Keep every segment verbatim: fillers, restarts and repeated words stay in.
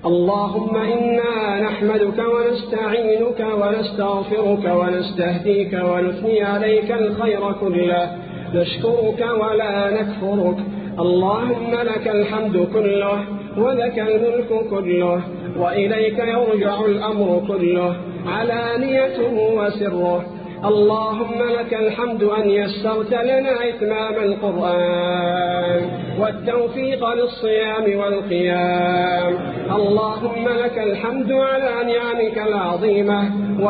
اللهم إنا نحمدك ونستعينك ونستغفرك ونستهديك ونثني عليك الخير كله، نشكرك ولا نكفرك. اللهم لك الحمد كله ولك الملك كله وإليك يرجع الأمر كله، علانيته وسره. اللهم لك الحمد أن يسرت لنا إتمام القرآن والتوفيق للصيام والقيام. اللهم لك الحمد على نعمك العظيمة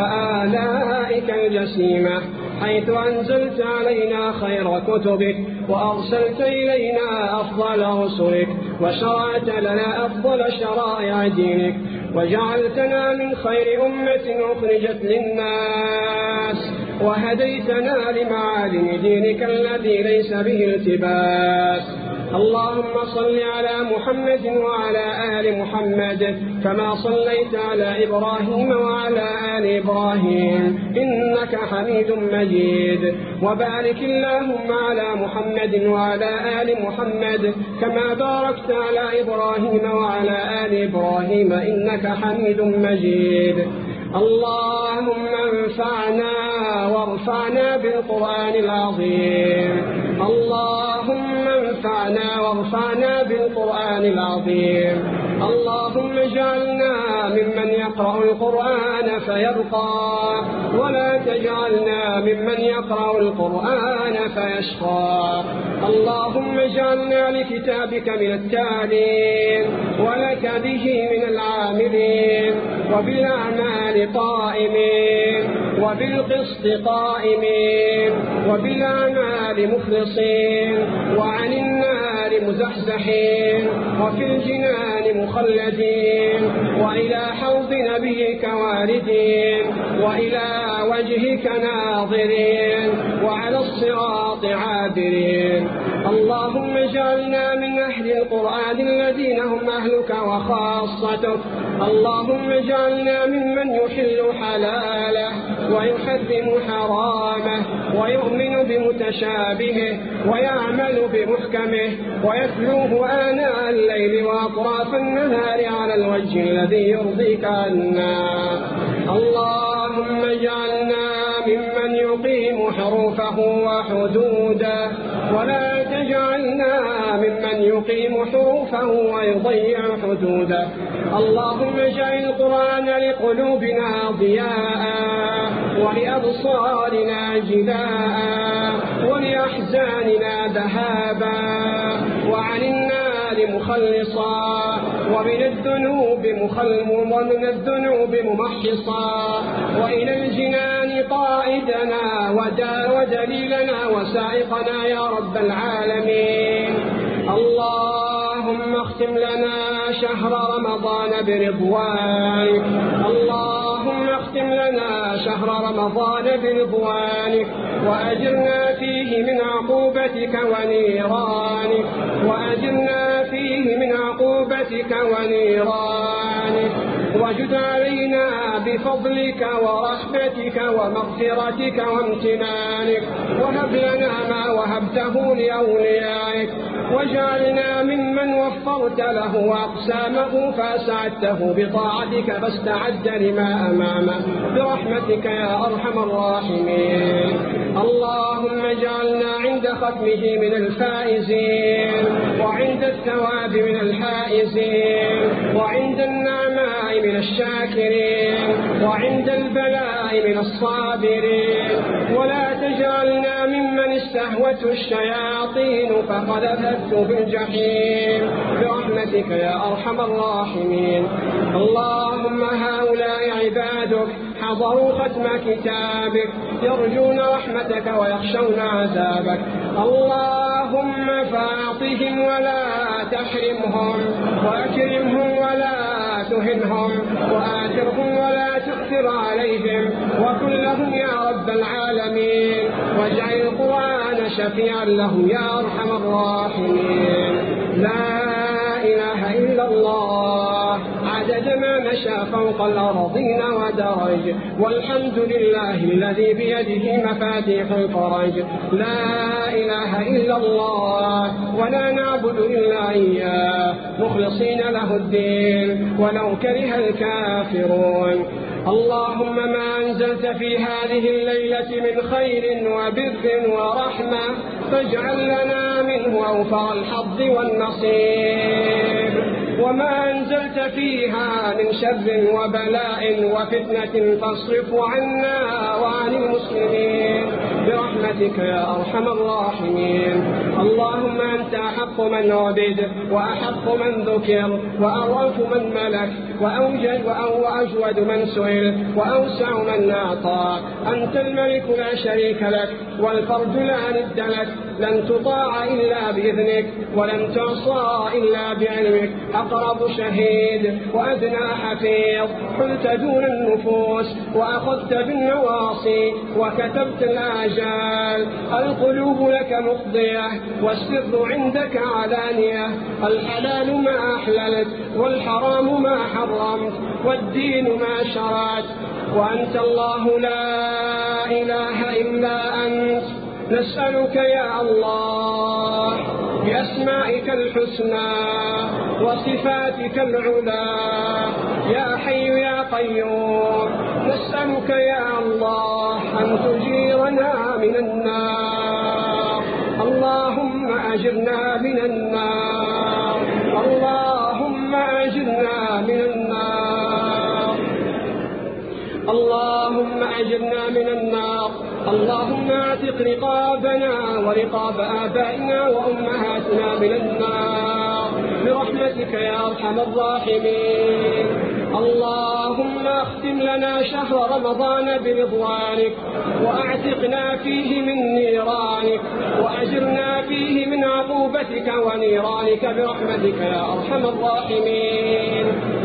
وآلائك الجسيمة، حيث أنزلت علينا خير كتبك وأرسلت إلينا أفضل رسلك وشرعت لنا أفضل شرائع دينك، وجعلتنا من خير أمة أخرجت للناس، وهديتنا لمعالم دينك الذي ليس به التباس. اللهم صل على محمد وعلى آل محمد كما صليت على إبراهيم وعلى آل إبراهيم إنك حميد مجيد، وبارك اللهم على محمد وعلى آل محمد كما باركت على إبراهيم وعلى آل إبراهيم إنك حميد مجيد. اللهم انفعنا وارفعنا بالقرآن العظيم. اللهم انفعنا وارفعنا بالقرآن العظيم. اللهم اجعلنا ممن يقرأ القرآن فيرقى، ولا تجعلنا ممن يقرأ القرآن فيشقى. اللهم اجعلنا لكتابك من التالين، ولك به من العاملين، وبالأعمال قائمين، وبالقسط قائمين، وبالأعمال مخلصين، وعن النار مزحزحين، وفي الجنان مخلدين، وإلى حوض نبيك واردين، وإلى وجهك ناظرين، وعلى الصراط عابرين. اللهم اجعلنا من أهل القرآن الذين هم أهلك وخاصتك. اللهم اجعلنا ممن يحل حلاله ويحرم حرامه، ويؤمن بمتشابهه ويعمل بمحكمه، ويتلوه آناء الليل وأطراف النهار على الوجه الذي يرضيك عنا. اللهم اجعلنا ممن يقيم حروفه وحدوده، ولا تجعلنا ممن يقيم حروفه ويضيع حدوده. اللهم اجعل القرآن لقلوبنا ضياء، ولأبصارنا جلاء، ولأحزاننا ذهابا، وعن النار مخلصا، ومن الذنوب مخلم، ومن الذنوب ممحصا، وإلى الجنان قائدنا ودليلنا وسائقنا يا رب العالمين. اللهم اختم لنا شهر رمضان برضوانك. اللهم اختم لنا شهر رمضان برضوانك، وأجرنا فيه من عقوبتك ونيرانك، وأجرنا فيه من عقوبتك ونيرانك، وجد علينا بفضلك ورحمتك ومغفرتك وامتنانك، وهب لنا ما وهبته لأوليائك، واجعلنا ممن وفرت له أقسامه فأسعدته بطاعتك فاستعد لما أمامه برحمتك يا أرحم الراحمين. اللهم اجعلنا عند ختمه من الفائزين، وعند الثواب من الحائزين، وعند النعماء من الشاكرين، وعند البلاء من الصابرين، ولا تجعلنا ممن استهوته الشياطين فقذفته في الجحيم برحمتك يا أرحم الراحمين. اللهم هؤلاء عبادك حضروا ختم كتابك، يرجون رحمتك ويخشون عذابك. اللهم فاعطهم ولا تحرمهم، وأكرمهم ولا تهنهم، وآثرهم ولا تؤثر عليهم، وكن لهم يا رب العالمين، واجعل القرآن شفيعا لهم يا أرحم الراحمين. لا إله إلا الله عدد عدد ما مشى فوق الأرضين ودرج. والحمد لله الذي بيده مفاتيح الفرج. لا إله إلا الله ولا نعبد إلا إياه مخلصين له الدين ولو كره الكافرون. اللهم ما أنزلت في هذه الليلة من خير وبر ورحمة فاجعل لنا منه أوفر الحظ والنصيب. وما أنزلت فيها من شر وبلاء وفتنة فاصرف عنا وعن المسلمين برحمتك يا أرحم الراحمين. اللهم أنت أحق من عبد وأحق من ذكر وأرأف من ملك وأوجد وأجود من سئل وأوسع من أعطى. أنت الملك لا شريك لك والفرد لا ند لك. لن تطاع إلا بإذنك ولن تعصى إلا بعلمك. أقرب شهيد وأدنى حفيظ حلت دون النفوس وأخذت بالنواصي وكتبت الآجال. القلوب لك مفضية والسر عندك علانية. الحلال ما أحللت والحرام ما حرمت والدين ما شرعت. وأنت الله لا إله إلا أنت نسألك يا الله بأسمائك الحسنى وصفاتك العلى يا حي يا قيوم نسألك يا الله أن تجيرنا من النار. اللهم أجرنا من النار. اللهم أجرنا من النار. اللهم أجرنا من النار. اللهم اعتق رقابنا ورقاب آبائنا وأمهاتنا من النار برحمتك يا أرحم الراحمين. اللهم اختم لنا شهر رمضان برضوانك وأعتقنا فيه من نيرانك وأجرنا فيه من عقوبتك ونيرانك برحمتك يا أرحم الراحمين.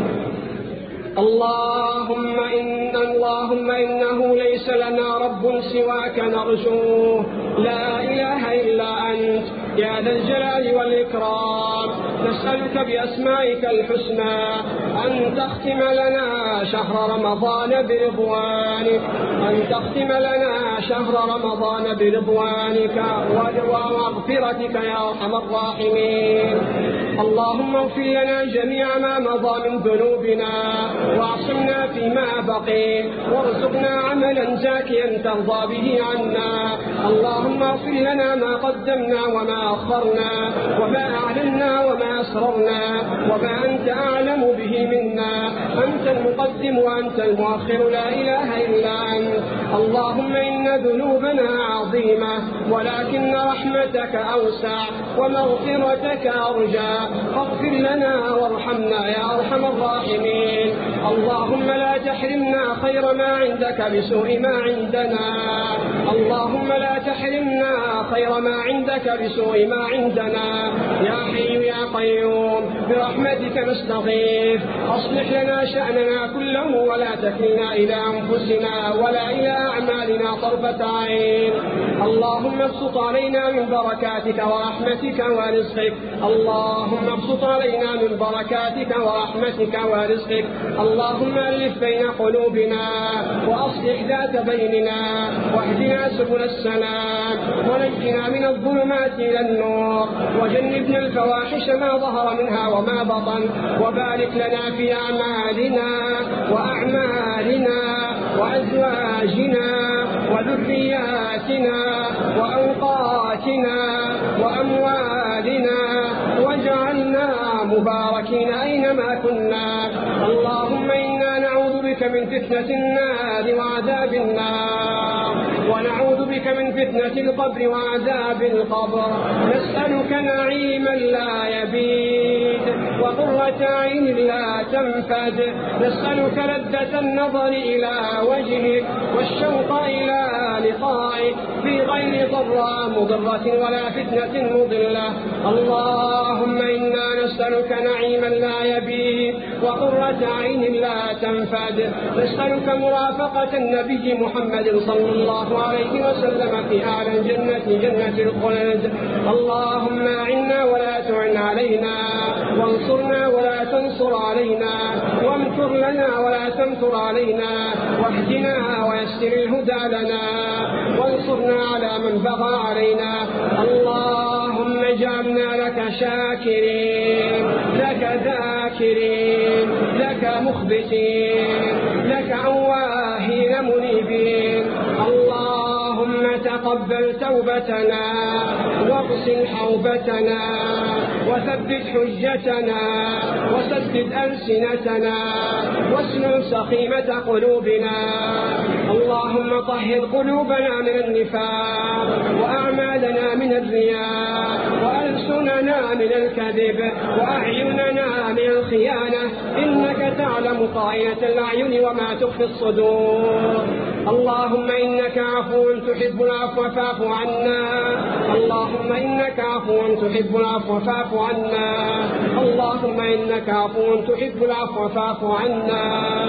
اللهم إن اللهم إنه ليس لنا رب سواك نرجوه. لا إله إلا أنت يا ذا الجلال والإكرام. نسألك بأسمائك الحسنى أن تختم لنا شهر رمضان برضوانك أن تختم لنا شهر رمضان برضوانك ومغفرتك يا أرحم الراحمين. اللهم اغفر لنا جميع ما مضى من ذنوبنا واعصمنا فيما بقي وارزقنا عملا زاكيا ترضى به عنا. اللهم اغفر لنا ما قدمنا وما أخرنا وما أعلنا وما أسررنا وما أنت أعلم به منا. أنت المقدم وأنت المؤخر لا إله إلا أنت. اللهم إن ذنوبنا عظيمة ولكن رحمتك أوسع ومغفرتك أرجى. فاغفر لنا وارحمنا يا أرحم الراحمين. اللهم لا تحرمنا خير ما عندك بسوء ما عندنا. اللهم لا تحرمنا خير ما عندك بسوء ما عندنا. يا حي يا قيوم برحمتك نستغيث. أصلح لنا شأننا كله ولا تكلنا إلى أنفسنا ولا إلى أعمالنا طرفة عين. اللهم ابسط علينا من بركاتك ورحمتك ورزقك. اللهم ابسط علينا من بركاتك ورحمتك ورزقك. اللهم ألف بين قلوبنا وأصلح ذات بيننا واهدنا سبل السلام ونجنا من الظلمات إلى النور وجنبنا الفواحش ما ظهر منها وما بطن. وبارك لنا في أعمالنا وأعمالنا وأزواجنا وذرياتنا وأوقاتنا وأموالنا واجعلنا مباركين أينما كنا. اللهم إنا نعوذ بك من فتنة النار وعذاب النار ونعوذ بك من فتنة القبر وعذاب القبر. نسألك نعيما لا يبيد وقرة عين لا تنفد. نسألك لذة النظر إلى وجهك والشوق إلى لقائك في غير ضراء مضرة ولا فتنة مضلة. اللهم إنا نسألك نعيما لا يبيد وقرة عين لا تنفد. نسألك مرافقة النبي محمد صلى الله عليه وسلم في أعلى الجنة جنة الخلد. اللهم أعنا ولا تعن علينا وانصرنا ولا تنصر علينا وامتنا وامكر لنا ولا تمكر علينا، واهدنا ويسر الهدى لنا، وانصرنا على من بغى علينا. اللهم اجعلنا لك شاكرين، لك ذاكرين، لك مخبتين، لك أواهين منيبين. اللهم تقبل توبتنا، واغسل حوبتنا، وثبت حجتنا، وسدد ألسنتنا، واسلل سخيمة قلوبنا. اللهم طهر قلوبنا من النفاق، وأعمالنا من الرياء، وألسننا من الكذب، وأعيننا من الخيانة، إنك تعلم خائنة الأعين وما تخفي الصدور. اللهم إنك عفو تحب العفو فاعف عنا. اللهم إنك عفو تحب العفو فاعف عنا. اللهم إنك عفو تحب العفو فاعف عنا.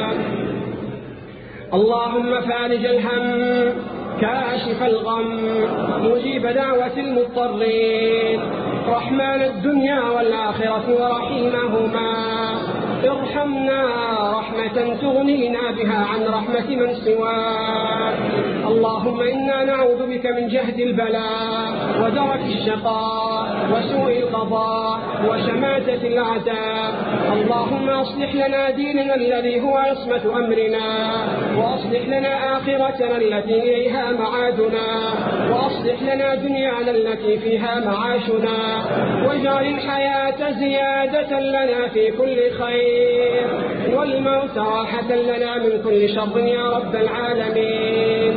اللهم فارج الهم، كاشف الغم، مجيب دعوة المضطرين، رحمن الدنيا والآخرة ورحيمهما، ارحمنا رحمة تغنينا بها عن رحمة من سواك. اللهم إنا نعوذ بك من جهد البلاء، ودرك الشقاء، وسوء القضاء، وشماتة الأعداء. اللهم أصلح لنا ديننا الذي هو عصمة أمرنا، وأصلح لنا آخرتنا التي إليها معادنا، وأصلح لنا دنيانا التي فيها معاشنا، واجعل الحياة زيادة لنا في كل خير، والموت راحة لنا من كل شر يا رب العالمين.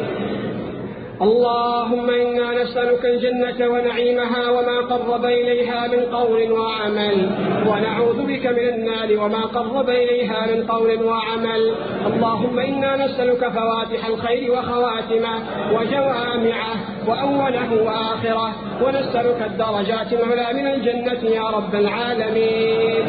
اللهم إنا نسألك الجنة ونعيمها وما قرب إليها من قول وعمل، ونعوذ بك من النار وما قرب إليها من قول وعمل. اللهم إنا نسألك فواتح الخير وخواتمه وجوامعه وأوله وآخره، ونسألك الدرجات العلى من الجنة يا رب العالمين.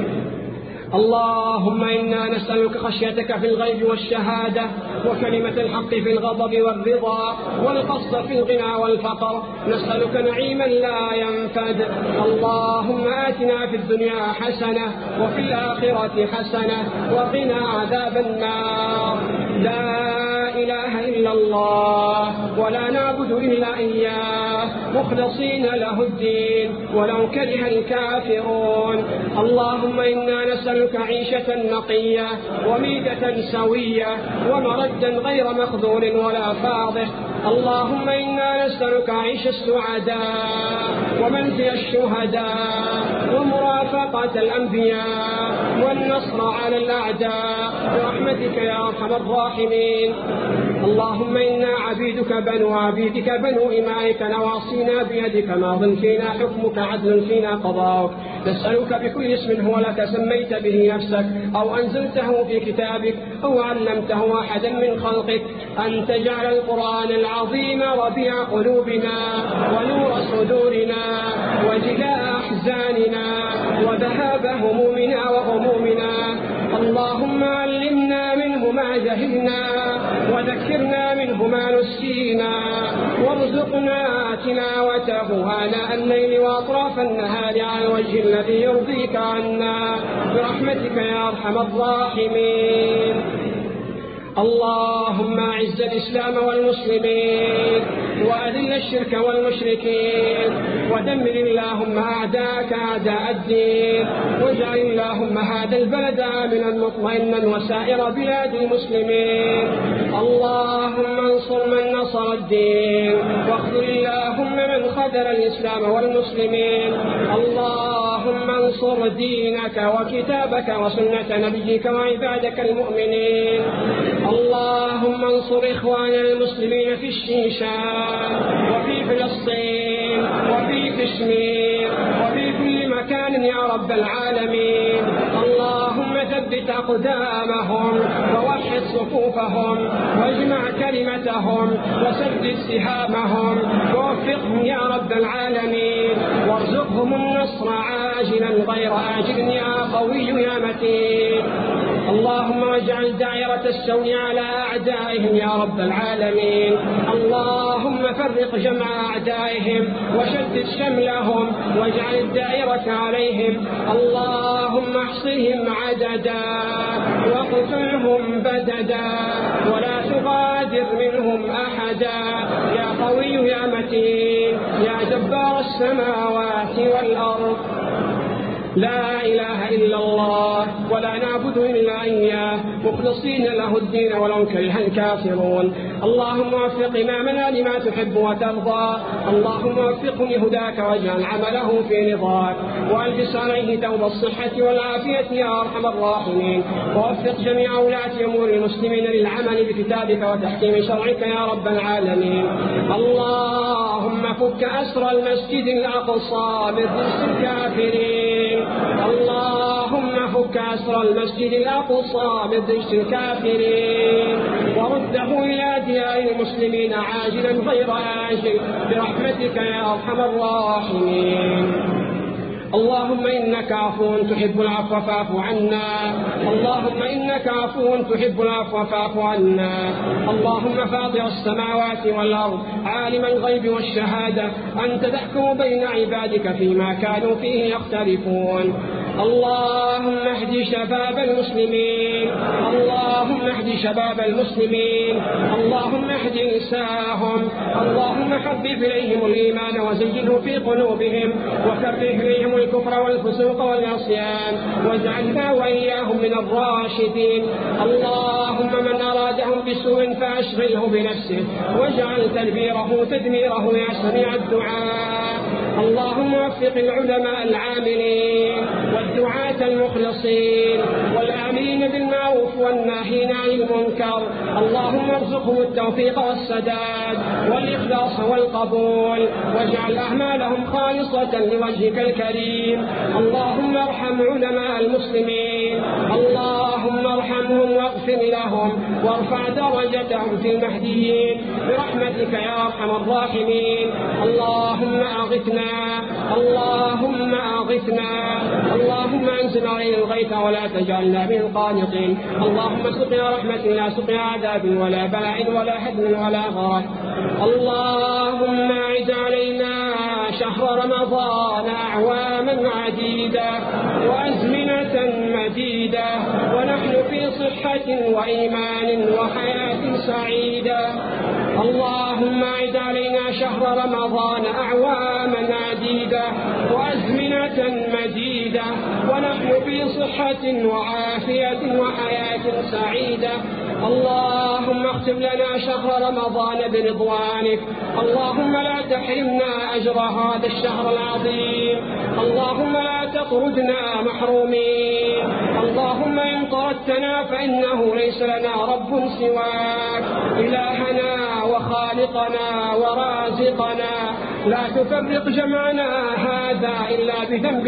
اللهم إنا نسألك خشيتك في الغيب والشهادة، وكلمة الحق في الغضب والرضا، والقصد في الغنى والفقر. نسألك نعيما لا ينفد. اللهم آتنا في الدنيا حسنة، وفي الآخرة حسنة، وقنا عذاب النار. لا إله إلا الله، ولا نعبد إلا إياه، مخلصين له الدين ولو كره الكافرون. اللهم إنا نسألك عيشة نقية، وميدة سوية، ومردا غير مخذول ولا فاضح. اللهم إنا نسألك عيش السعداء، ومنزل الشهداء، ومرافقة الأنبياء، والنصر على الأعداء برحمتك يا أرحم الراحمين. اللهم إنا عبيدك بنو عبيدك بنو إمائك، نواصينا بيدك، ماض فينا حكمك، عدل فينا قضاؤك. نسألك بكل اسم هو لك سميت به نفسك، أو أنزلته في كتابك، أو علمته أحدا من خلقك، أن تجعل القرآن العظيم ربيع قلوبنا، ونور صدورنا، وجلاء أحزاننا، وذهاب همومنا وغمومنا. اللهم علمنا منه ما جهلنا، وذكرنا منه ما نسينا، وارزقنا تلاوته آناء الليل وأطراف النهار على الوجه الذي يرضيك عنا برحمتك يا أرحم الراحمين. اللهم أعز الإسلام والمسلمين، وأذل الشرك والمشركين، ودمر اللهم أعداءك أعداء الدين، واجعل اللهم هذا البلد آمنا مطمئنا وسائر بلاد المسلمين. اللهم انصر من نصر الدين، واخذل اللهم من خذل الإسلام والمسلمين. اللهم انصر دينك وكتابك وسنة نبيك وعبادك المؤمنين. اللهم انصر إخواننا المسلمين في الشيشان، وفي فلسطين، وفي كشمير، وفي كل مكان يا رب العالمين. اللهم ثبت أقدامهم، ووحد صفوفهم، واجمع كلمتهم، وسدد سهامهم، ووفقهم يا رب العالمين، وارزقهم النصر عاجلا غير آجل يا قوي يا متين. اللهم اجعل دائرة السوء على أعدائهم يا رب العالمين. اللهم فرق جمع أعدائهم، وشتت شملهم، واجعل الدائرة عليهم. اللهم احصهم عددا، واقتلهم بددا ولا تغادر منهم أحدا يا قوي يا متين يا جبار السماوات والأرض. لا إله إلا الله ولا نعبد إلا إياه مخلصين له الدين ولو كره الكافرون. اللهم وفق إمامنا لما تحب وترضى. اللهم وفقه لهداك واجعل عمله في رضاك وألبس عليه ثوب الصحة والعافية يا أرحم الراحمين. ووفق جميع ولاة أمور المسلمين للعمل بكتابك وتحكيم شرعك يا رب العالمين. اللهم فك أسر المسجد الأقصى من رجس الكافرين. اللهم فك أسر المسجد الأقصى من رجس الكافرين ورده إلى ديار المسلمين عاجلا غير آجل برحمتك يا أرحم الراحمين. اللهم إنك عفو تحب العفو فاعف عنا. اللهم إنك عفو تحب العفو فاعف عنا. اللهم فاطر السماوات والأرض عالم الغيب والشهادة أنت تحكم بين عبادك فيما كانوا فيه يختلفون. اللهم اهد شباب المسلمين. اللهم اهد شباب المسلمين. اللهم اهد نساءهم. اللهم حبب إليهم الإيمان وزينه في قلوبهم وكره إليهم الكفر والفسوق والعصيان واجعلنا وإياهم من الراشدين. اللهم من أرادهم بسوء فأشغله بنفسه واجعل تدبيره تدميره يا سميع الدعاء. اللهم وفق العلماء العاملين والدعاة المخلصين والآمرين بالمعروف والناهين عن المنكر. اللهم ارزقهم التوفيق والسداد والإخلاص والقبول واجعل أعمالهم خالصة لوجهك الكريم. اللهم ارحم علماء المسلمين. اللهم ارحمهم واغفر لهم وارفع درجتهم في المهديين برحمتك يا أرحم الراحمين. اللهم أغثنا. اللهم أغثنا. اللهم انزل علينا الغيث ولا تجعلنا من القانطين. اللهم سقنا رحمة لا سقنا عذاب ولا بلاء ولا هدم ولا غرق. اللهم أعد علينا شهر رمضان أعواما عديدة وأزمنة مديدة ونحن في صحة وإيمان وحياة سعيدة. اللهم أعد علينا شهر رمضان أعواما عديدة وأزمنة مديدة ونحن في صحة وعافية وحياة سعيدة. اللهم اختم لنا شهر رمضان برضوانك. اللهم لا تحرمنا أجر هذا الشهر العظيم. اللهم لا تطردنا محرومين. اللهم إن طردتنا فإنه ليس لنا رب سواك إلهنا وخالقنا ورازقنا. لا تفرق جمعنا هذا إلا بذنب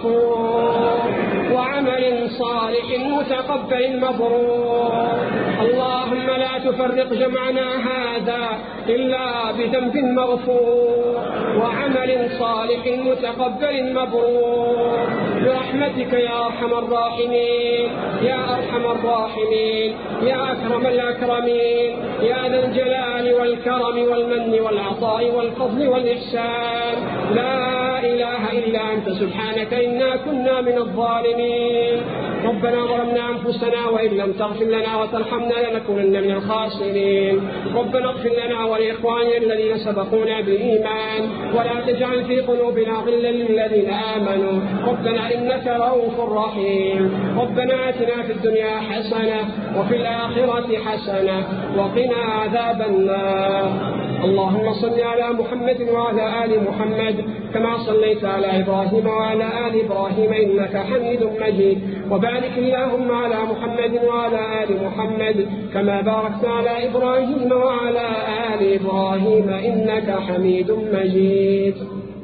مغفور وعمل صالح متقبل مبرور. اللهم لا تفرق جمعنا هذا إلا بذنب مغفور وعمل صالح متقبل مبرور برحمتك يا أرحم الراحمين يا أرحم الراحمين يا أكرم الأكرمين يا ذا الجلال والكرم والمن والعطاء والفضل والإحسان. لا إله إلا أنت سبحانك إنا كنا من الظالمين. ربنا ظلمنا أنفسنا وإن لم تغفر لنا وترحمنا لنكونن من الخاسرين. ربنا اغفر لنا ولإخواننا الذين سبقونا بالإيمان ولا تجعل في قلوبنا غلا للذين آمنوا ربنا إنك رؤوف رحيم. ربنا آتنا في الدنيا حسنة وفي الآخرة حسنة وقنا عذاب النار. اللهم صل على محمد وعلى آل محمد كما صليت على إبراهيم وعلى آل إبراهيم إنك حميد مجيد. وبارك اللهم على محمد وعلى آل محمد كما باركت على إبراهيم وعلى آل إبراهيم إنك حميد مجيد.